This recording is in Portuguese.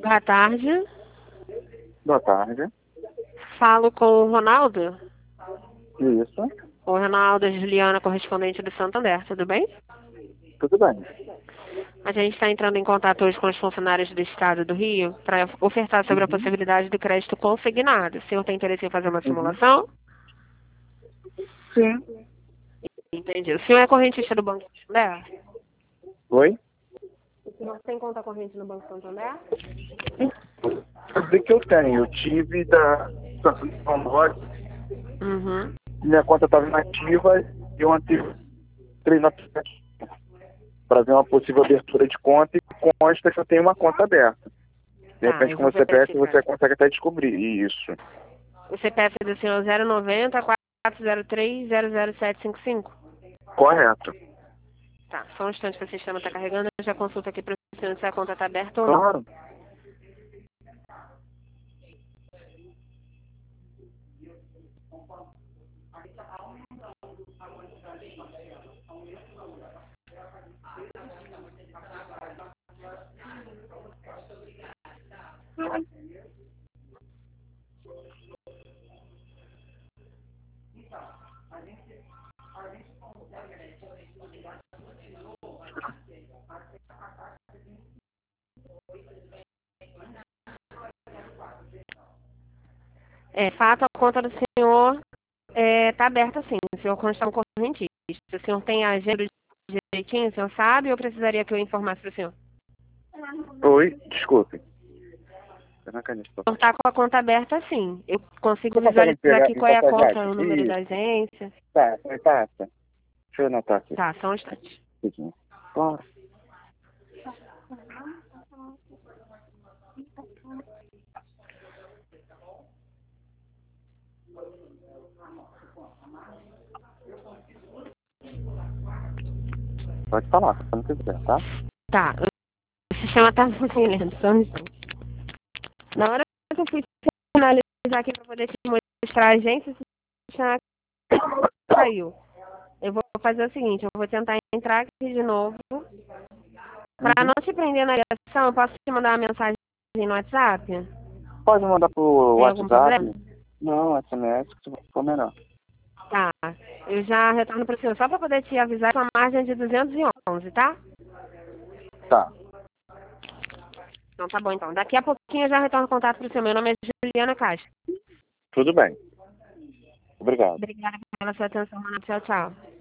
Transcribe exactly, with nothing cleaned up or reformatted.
Boa tarde. Boa tarde. Falo com o Ronaldo. Isso. O Ronaldo, Juliana, correspondente do Santander, tudo bem? Tudo bem. A gente está entrando em contato hoje com os funcionários do Estado do Rio para ofertar sobre a Uhum. possibilidade do crédito consignado. O senhor tem interesse em fazer uma Uhum. simulação? Sim. Entendi. O senhor é correntista do Banco Santander? Oi? O senhor tem conta corrente no Banco Santander? O que eu tenho? Eu tive da Santander, Uhum. minha conta estava inativa e eu entrei na para ver uma possível abertura de conta e consta que eu tenho uma conta aberta. De Tá, repente, eu com o vou C P F, verificar. você consegue até descobrir isso. O C P F do senhor é zero noventa, quatrocentos e três, zero zero sete cinco cinco? Correto. Tá, só um instante que o sistema está carregando, eu já consulto aqui para o senhor se a conta está aberta ou não. Claro. É, fato, a conta do senhor está aberta sim, o senhor consta como correntista. O senhor tem a agenda direitinho, o senhor sabe, ou precisaria que eu informasse para o senhor? Oi, desculpe. Tá na caneta, O senhor está com a conta aberta sim. Eu consigo você consegue me visualizar pegar, aqui me qual é a passar as conta, lajes? o número da Isso. agência. Tá, me passa. Deixa eu anotar aqui. Tá, só um instante. Claro. Pode falar, quando quiser, tá? Tá, o sistema está muito lento, só um instante. Na hora que eu fui finalizar aqui para poder te mostrar a agência, o sistema saiu. Eu vou fazer o seguinte, eu vou tentar entrar aqui de novo. Para Uhum. não te prender na ligação, eu posso te mandar uma mensagem no WhatsApp? Pode mandar pro Tem algum WhatsApp? problema? Não, S M S, que for melhor. Tá. Eu já retorno para o senhor só para poder te avisar com a margem de duzentos e onze, tá? Tá, Então tá bom, então. Daqui a pouquinho eu já retorno o contato para o senhor. Meu nome é Juliana Castro. tudo bem. Obrigado. Obrigada pela sua atenção, mano. Tchau, tchau.